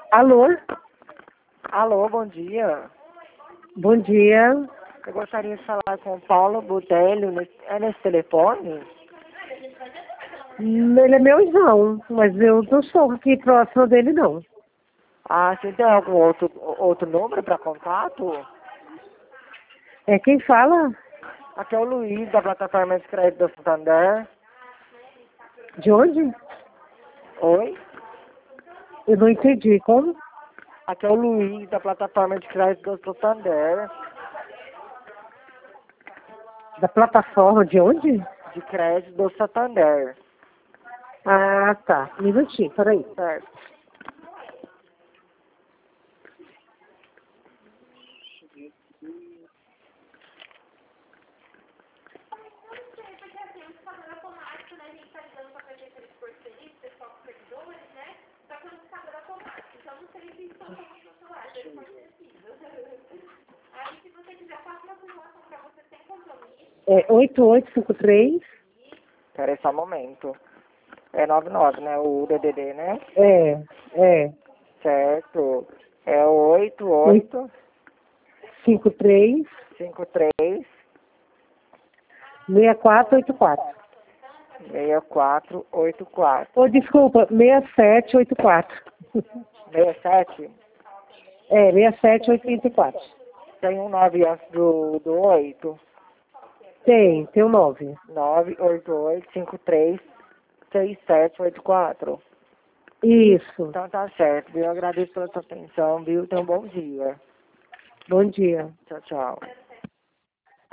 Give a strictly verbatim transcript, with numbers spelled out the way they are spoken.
Alô? Alô, bom dia. Bom dia. Eu gostaria de falar com o Paulo Botelho. nesse- É nesse telefone? Hum, Ele é meu irmão, mas eu não sou aqui próximo dele, não. Ah, você tem algum outro, outro número para contato? É quem fala? Aqui é o Luiz, da plataforma de crédito do Santander. De onde? Oi? Eu não entendi. Como? Aqui é o Luiz, da plataforma de crédito do Santander. Da plataforma de onde? De crédito do Santander. Ah, tá. Um minutinho, peraí. Certo. É oito oito cinco três. Espera aí só um momento. É nove nove, né? O D D D, né? É, é. Certo. É oito oito cinco três cinco três seis quatro oito quatro. seis quatro oito quatro. Oh, desculpa, seis sete oito quatro. seis sete? É, seis sete oito quatro. Tem um nove antes do, do oito. Tem, tem o nove. nove oito oito cinco três seis sete oito quatro. Isso. Então tá certo, viu? Eu agradeço pela sua atenção, viu? Tenha um bom dia. Bom dia. Tchau, tchau.